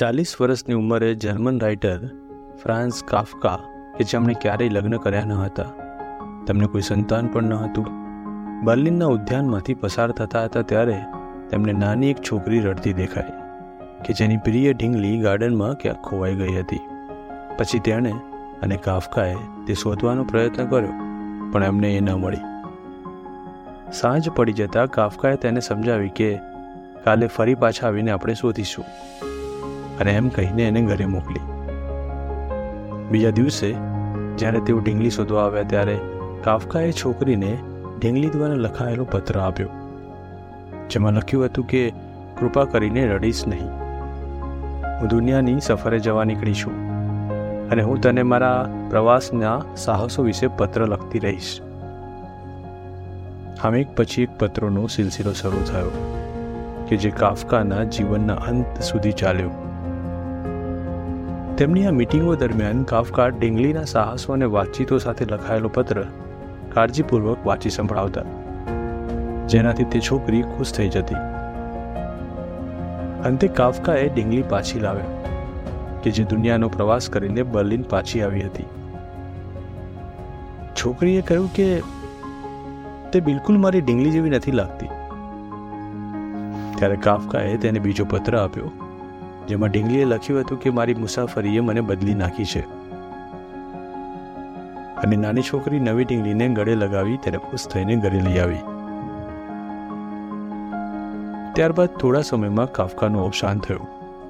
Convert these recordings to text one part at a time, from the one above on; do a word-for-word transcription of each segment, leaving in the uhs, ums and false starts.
ચાલીસ વર્ષની ઉંમરે જર્મન રાઇટર ફ્રાન્સ કાફકા, કે જેમણે ક્યારેય લગ્ન કર્યા ન હતા, તેમને કોઈ સંતાન પણ ન હતું, બર્લિનના ઉદ્યાનમાંથી પસાર થતા હતા ત્યારે તેમને નાની એક છોકરી રડતી દેખાઈ કે જેની પ્રિય ઢીંગલી ગાર્ડનમાં ક્યાંક ખોવાઈ ગઈ હતી. પછી તેણે અને કાફકાએ તે શોધવાનો પ્રયત્ન કર્યો, પણ એમને એ ન મળી. સાંજ પડી જતાં કાફકાએ તેને સમજાવી કે કાલે ફરી પાછા આવીને આપણે શોધીશું, અને એમ કહીને એને ઘરે મોકલી. બીજા દિવસે જ્યારે તેઓ ઢીંગલી શોધવા આવ્યા ત્યારે કાફકાએ છોકરીને ઢીંગલી દ્વારા લખાયેલો પત્ર આપ્યો, જેમાં લખ્યું હતું કે કૃપા કરીને રડીશ નહીં. હું દુનિયાની સફરે જવા નીકળી છું અને હું તને મારા પ્રવાસના સાહસો વિશે પત્ર લખતી રહીશ. આમ એક પછી એક પત્રોનો સિલસિલો શરૂ થયો કે જે કાફકાના જીવનના અંત સુધી ચાલ્યો. તેમની આ મીટિંગો દરમિયાન કાફકા ઢીંગલીના સાહસો અને વાતચીતો સાથે લખાયેલો પત્ર કાળજીપૂર્વક વાંચી સંભળાવતા, જેનાથી તે છોકરી ખુશ થઈ જતી. અંતે કાફકાએ ઢીંગલી પાછી લાવ્યા કે જે દુનિયાનો પ્રવાસ કરીને બર્લિન પાછી આવી હતી. છોકરીએ કહ્યું કે તે બિલકુલ મારી ઢીંગલી જેવી નથી લાગતી. ત્યારે કાફકાએ તેને બીજો પત્ર આપ્યો, જેમાં ઢીંગલીએ લખ્યું હતું કે મારી મુસાફરીએ મને બદલી નાખી છે, અને નાની છોકરી નવી ઢીંગલીને ગળે લગાવી તેને ખુશ થઈને ઘરે લઈ આવી. ત્યારબાદ થોડા સમયમાં કાફકાનું અવસાન થયું.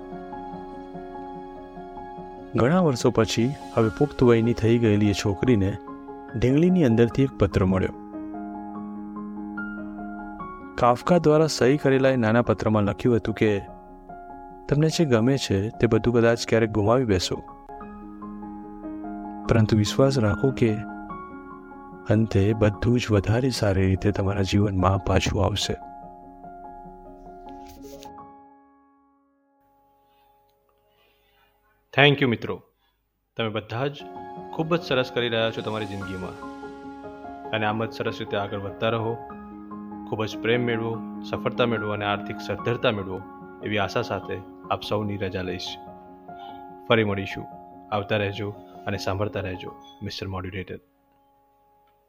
ઘણા વર્ષો પછી હવે પુખ્ત વયની થઈ ગયેલી એ છોકરીને ઢીંગલીની અંદરથી એક પત્ર મળ્યો. કાફકા દ્વારા સહી કરેલા એ નાના પત્રમાં લખ્યું હતું કે તમને જે ગમે છે તે બધું કદાચ ક્યારેક ગુમાવી બેસો, પરંતુ વિશ્વાસ રાખો કે અંતે બધું જ વધારે સારી રીતે તમારા જીવનમાં પાછું આવશે. થેન્ક યુ મિત્રો, તમે બધા જ ખૂબ જ સરસ કરી રહ્યા છો તમારી જિંદગીમાં, અને આમ જ સરસ રીતે આગળ વધતા રહો. ખૂબ જ પ્રેમ મેળવો, સફળતા મેળવો અને આર્થિક સદ્ધરતા મેળવો એવી આશા સાથે આપ સૌની રજા લઈશ. ફરી મળીશું. આવતા રહેજો અને સાંભળતા રહેજો મિસ્ટર મોડ્યુલેટર.